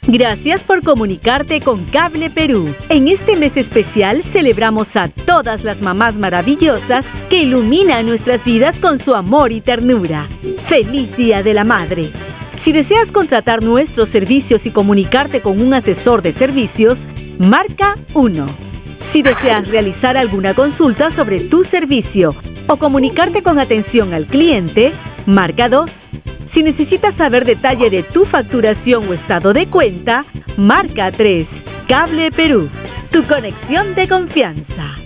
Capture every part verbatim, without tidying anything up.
Gracias por comunicarte con Cable Perú. En este mes especial celebramos a todas las mamás maravillosas que iluminan nuestras vidas con su amor y ternura. ¡Feliz Día de la Madre! Si deseas contratar nuestros servicios y comunicarte con un asesor de servicios, marca uno. Si deseas realizar alguna consulta sobre tu servicio o comunicarte con atención al cliente, marca dos. Si necesitas saber detalle de tu facturación o estado de cuenta, marca tres. Cable Perú, tu conexión de confianza.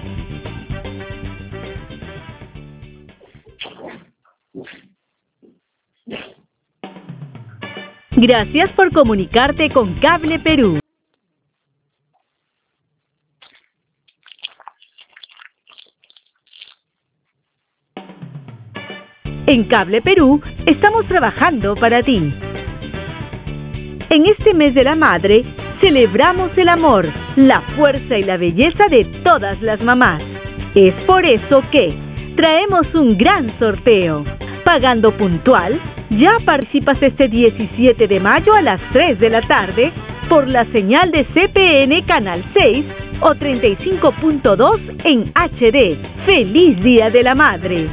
Gracias por comunicarte con Cable Perú. En Cable Perú estamos trabajando para ti. En este mes de la madre, celebramos el amor, la fuerza y la belleza de todas las mamás. Es por eso que traemos un gran sorteo. Pagando puntual, ya participas este diecisiete de mayo a las tres de la tarde por la señal de C P N Canal seis o treinta y cinco punto dos en H D. ¡Feliz Día de la Madre!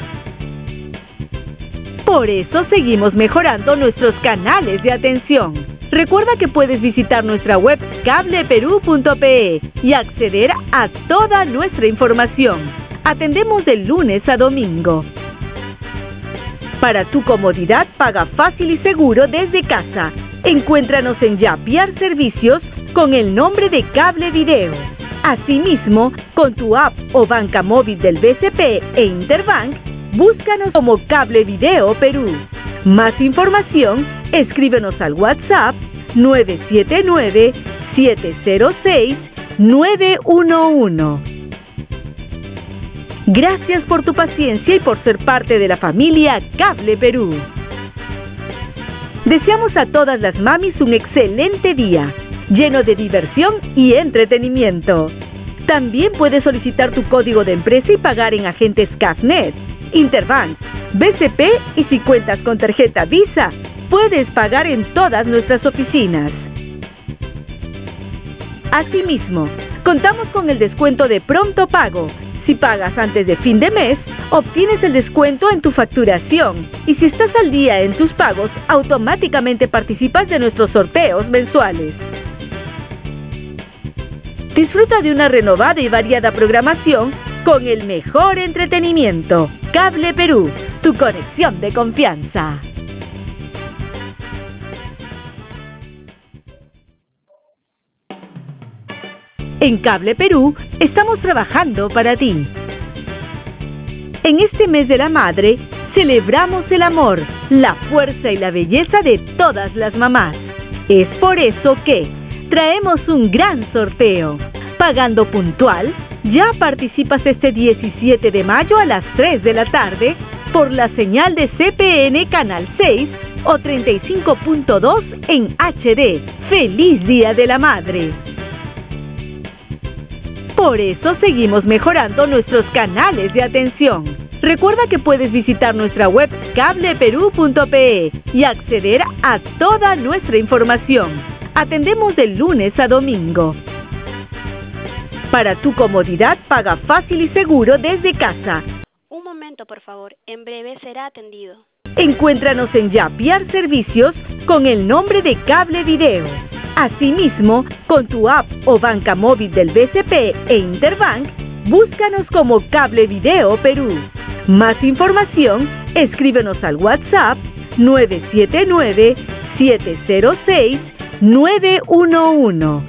Por eso seguimos mejorando nuestros canales de atención. Recuerda que puedes visitar nuestra web cable perú punto pe y acceder a toda nuestra información. Atendemos de lunes a domingo. Para tu comodidad, paga fácil y seguro desde casa. Encuéntranos en Yapiar Servicios con el nombre de Cable Video. Asimismo, con tu app o banca móvil del B C P e Interbank, búscanos como Cable Video Perú. Más información, escríbenos al WhatsApp nueve siete nueve, siete cero seis, nueve uno uno. Gracias por tu paciencia y por ser parte de la familia Cable Perú. Deseamos a todas las mamis un excelente día, lleno de diversión y entretenimiento. También puedes solicitar tu código de empresa y pagar en agentes Cafnet, Interbank, B C P y si cuentas con tarjeta Visa, puedes pagar en todas nuestras oficinas. Asimismo, contamos con el descuento de pronto pago. Si pagas antes de fin de mes, obtienes el descuento en tu facturación y si estás al día en tus pagos, automáticamente participas de nuestros sorteos mensuales. Disfruta de una renovada y variada programación con el mejor entretenimiento. Cable Perú, tu conexión de confianza. En Cable Perú estamos trabajando para ti. En este mes de la madre, celebramos el amor, la fuerza y la belleza de todas las mamás. Es por eso que traemos un gran sorteo. Pagando puntual, ya participas este diecisiete de mayo a las tres de la tarde por la señal de C P N Canal seis o treinta y cinco punto dos en H D. ¡Feliz Día de la Madre! Por eso seguimos mejorando nuestros canales de atención. Recuerda que puedes visitar nuestra web cable perú punto pe y acceder a toda nuestra información. Atendemos de lunes a domingo. Para tu comodidad, paga fácil y seguro desde casa. Un momento, por favor. En breve será atendido. Encuéntranos en Yapiar Servicios con el nombre de Cable Video. Asimismo, con tu app o banca móvil del B C P e Interbank, búscanos como Cable Video Perú. Más información, escríbenos al WhatsApp nueve siete nueve, siete cero seis, nueve uno uno.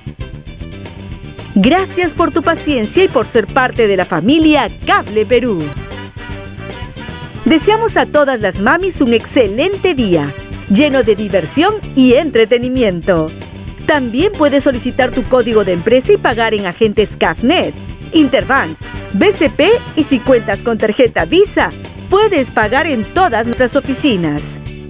Gracias por tu paciencia y por ser parte de la familia Cable Perú. Deseamos a todas las mamis un excelente día, lleno de diversión y entretenimiento. También puedes solicitar tu código de empresa y pagar en agentes Cafnet, Interbank, B C P y si cuentas con tarjeta Visa, puedes pagar en todas nuestras oficinas.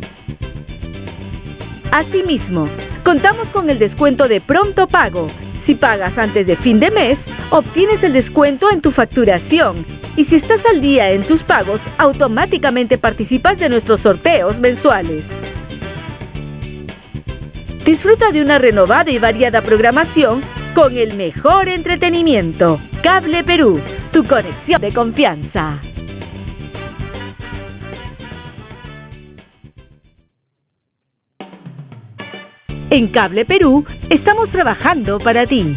Asimismo, contamos con el descuento de pronto pago. Si pagas antes de fin de mes, obtienes el descuento en tu facturación y si estás al día en tus pagos, automáticamente participas de nuestros sorteos mensuales. Disfruta de una renovada y variada programación con el mejor entretenimiento. Cable Perú, tu conexión de confianza. En Cable Perú estamos trabajando para ti.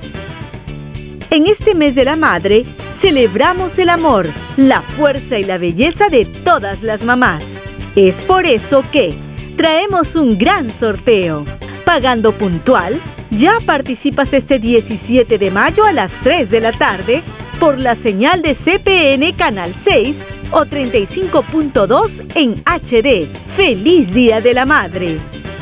En este mes de la madre, celebramos el amor, la fuerza y la belleza de todas las mamás. Es por eso que traemos un gran sorteo. Pagando puntual, ya participas este diecisiete de mayo a las tres de la tarde por la señal de C P N Canal seis o treinta y cinco punto dos en H D. ¡Feliz Día de la Madre!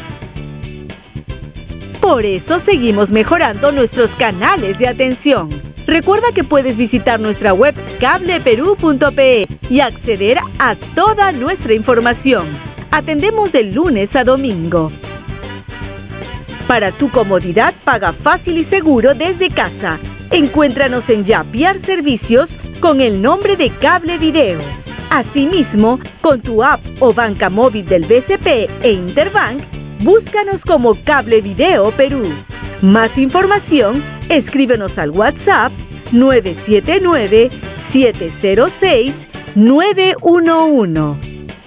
Por eso seguimos mejorando nuestros canales de atención. Recuerda que puedes visitar nuestra web cable perú punto pe y acceder a toda nuestra información. Atendemos de lunes a domingo. Para tu comodidad, paga fácil y seguro desde casa. Encuéntranos en Yapiar Servicios con el nombre de Cable Video. Asimismo, con tu app o banca móvil del B C P e Interbank, búscanos como Cable Video Perú. Más información, escríbenos al WhatsApp nueve siete nueve, siete cero seis, nueve uno uno.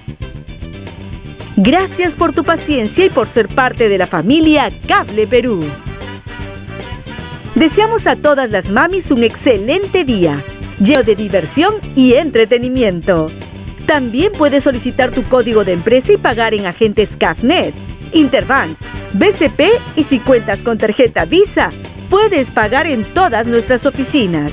Gracias por tu paciencia y por ser parte de la familia Cable Perú. Deseamos a todas las mamis un excelente día, lleno de diversión y entretenimiento. También puedes solicitar tu código de empresa y pagar en agentes Cafnet, Interbank, B C P y si cuentas con tarjeta Visa, puedes pagar en todas nuestras oficinas.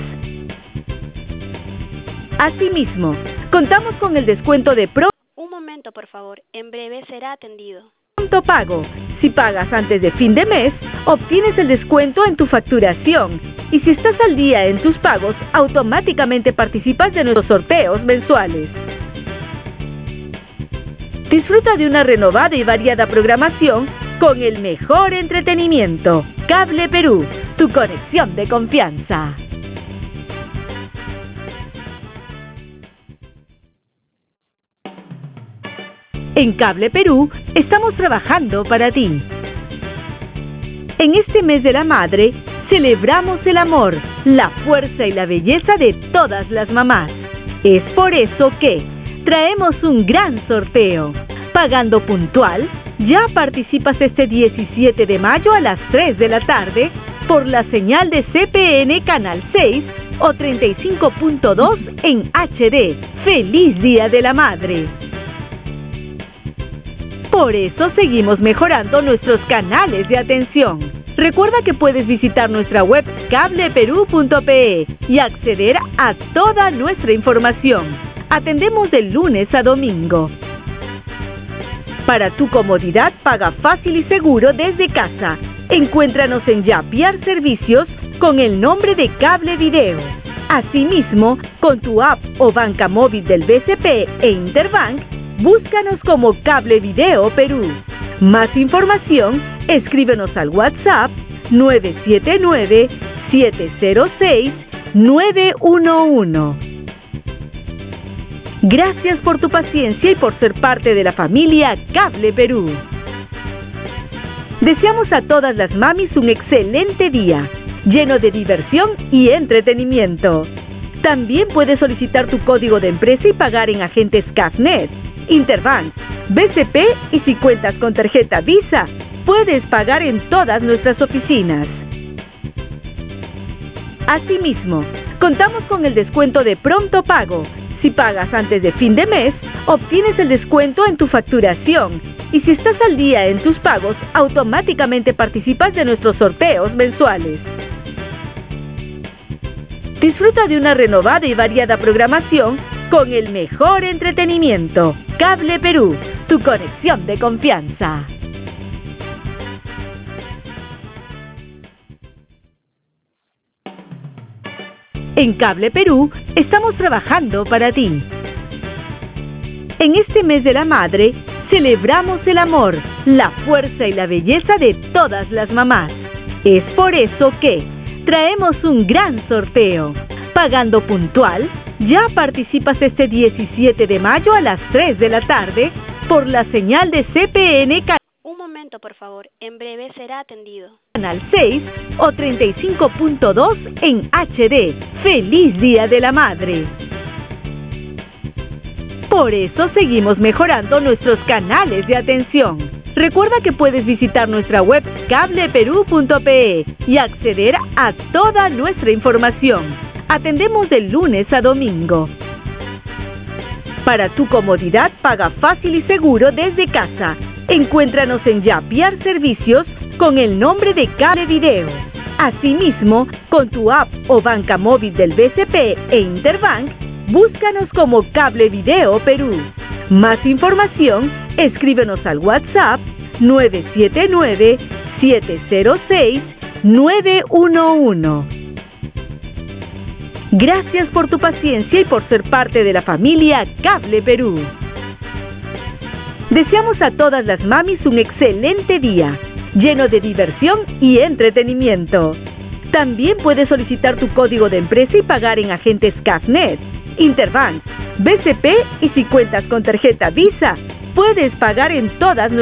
Asimismo, contamos con el descuento de Pro. Un momento, por favor. En breve será atendido. Pronto Pago. Si pagas antes de fin de mes, obtienes el descuento en tu facturación. Y si estás al día en tus pagos, automáticamente participas de nuestros sorteos mensuales. Disfruta de una renovada y variada programación con el mejor entretenimiento. Cable Perú, tu conexión de confianza. En Cable Perú estamos trabajando para ti. En este mes de la madre, celebramos el amor, la fuerza y la belleza de todas las mamás. Es por eso que traemos un gran sorteo. Pagando puntual, ya participas este diecisiete de mayo a las tres de la tarde por la señal de C P N Canal seis o treinta y cinco punto dos en H D. ¡Feliz Día de la Madre! Por eso seguimos mejorando nuestros canales de atención. Recuerda que puedes visitar nuestra web cable perú punto pe y acceder a toda nuestra información. Atendemos de lunes a domingo. Para tu comodidad, paga fácil y seguro desde casa. Encuéntranos en Yapiar Servicios con el nombre de Cable Video. Asimismo, con tu app o banca móvil del B C P e Interbank, búscanos como Cable Video Perú. Más información, escríbenos al WhatsApp nueve siete nueve, siete cero seis, nueve uno uno. Gracias por tu paciencia y por ser parte de la familia Cable Perú. Deseamos a todas las mamis un excelente día, lleno de diversión y entretenimiento. También puedes solicitar tu código de empresa y pagar en agentes Cafnet, Interbank, B C P y si cuentas con tarjeta Visa, puedes pagar en todas nuestras oficinas. Asimismo, contamos con el descuento de Pronto Pago. Si pagas antes de fin de mes, obtienes el descuento en tu facturación. Y si estás al día en tus pagos, automáticamente participas de nuestros sorteos mensuales. Disfruta de una renovada y variada programación con el mejor entretenimiento. Cable Perú, tu conexión de confianza. En Cable Perú estamos trabajando para ti. En este mes de la madre, celebramos el amor, la fuerza y la belleza de todas las mamás. Es por eso que traemos un gran sorteo. Pagando puntual, ya participas este diecisiete de mayo a las tres de la tarde por la señal de C P N. Un momento. momento, por favor. En breve será atendido. Canal seis o treinta y cinco punto dos en H D. ¡Feliz Día de la Madre! Por eso seguimos mejorando nuestros canales de atención. Recuerda que puedes visitar nuestra web cable perú punto pe y acceder a toda nuestra información. Atendemos de lunes a domingo. Para tu comodidad, paga fácil y seguro desde casa. Encuéntranos en Yapiar Servicios con el nombre de Cable Video. Asimismo, con tu app o banca móvil del B C P e Interbank, búscanos como Cable Video Perú. Más información, escríbenos al WhatsApp nueve siete nueve, siete cero seis, nueve uno uno. Gracias por tu paciencia y por ser parte de la familia Cable Perú. Deseamos a todas las mamis un excelente día, lleno de diversión y entretenimiento. También puedes solicitar tu código de empresa y pagar en agentes Cafnet, Interbank, B C P y si cuentas con tarjeta Visa, puedes pagar en todas nuestras